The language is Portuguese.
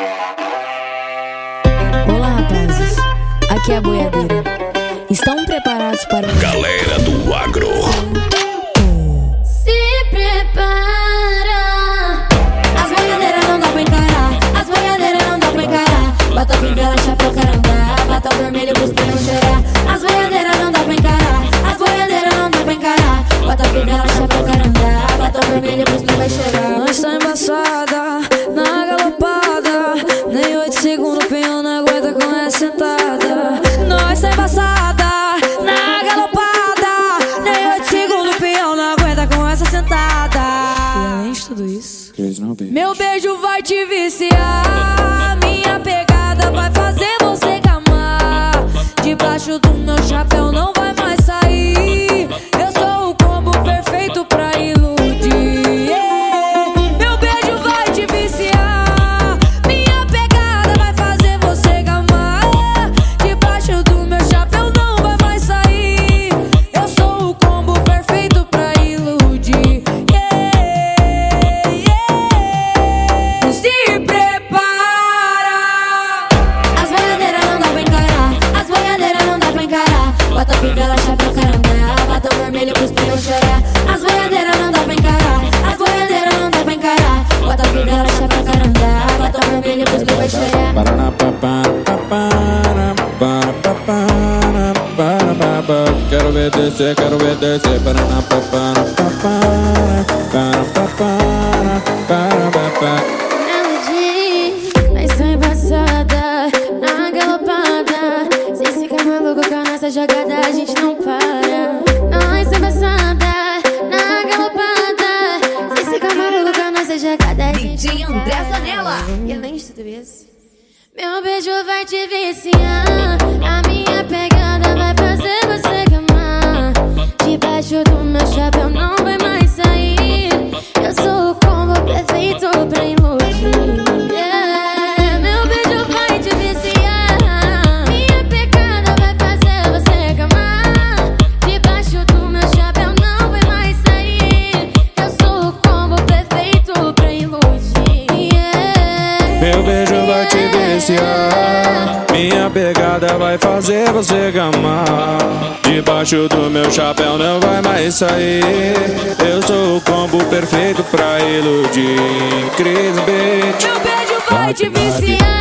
Olá, rapazes, aqui é a boiadeira. Estão preparados para o... Galera do Agro. Se prepara. As boiadeiras não dá pra encarar. As boiadeiras não dá pra encarar. Bota fivela, chapéu, carandá. Bota o vermelho pros pneus chorar. As boiadeiras não dá pra encarar. As boiadeiras não dá pra encarar. Bota fivela, chapéu, carandá. Bota o vermelho pros pneus vai chorar. Nós tá embaçada, na galopada. Nem 8 segundos o peão não aguenta com essa sentada. Nós tá embaçada, na galopada. Nem 8 segundos o peão não aguenta com essa sentada. E além de tudo isso, meu beijo vai te viciar. Minha pegada vai fazer você gamar. Debaixo do meu chapéu não vai mais sair. Eu sou o combo perfeito pra iludir. Meu beijo vai te viciar. Minha pegada vai fazer você gamar. Debaixo do meu chapéu não vai mais sair. Eu sou o combo perfeito pra iludir. Se prepara. As boiadeiras não dá pra encarar. As boiadeiras não dá pra encarar. Bota fivela, chapéu, carandá. Bota o vermelho pros pneus chorar. As boiadeiras não dá pra encarar. As boiadeiras não dá pra encarar. Bota fivela, chapéu, carandá. Bota o vermelho pros pneus vai chorar. Quero ver descer, quero ver descer. Nós tá embaçada, na galopada. Se ficar maluco com a nossa jogada, a gente não para. Nós tá embaçada, na galopada. Se ficar maluco com a nossa jogada, a gente DJ não André para. Zanella. E além de tudo isso, meu beijo vai te viciar. A minha pegada vai fazer você gamar. Debaixo do meu chapéu não vai mais sair. Eu sou o combo perfeito pra iludir. Meu beijo vai te viciar. Minha pegada vai fazer você gamar. Debaixo do meu chapéu não vai mais sair. Eu sou o combo perfeito pra iludir. Meu beijo vai te viciar. Minha pegada vai fazer você gamar. Debaixo do meu chapéu não vai mais sair. Eu sou o combo perfeito pra iludir. Cris Beat. Meu beijo vai te viciar.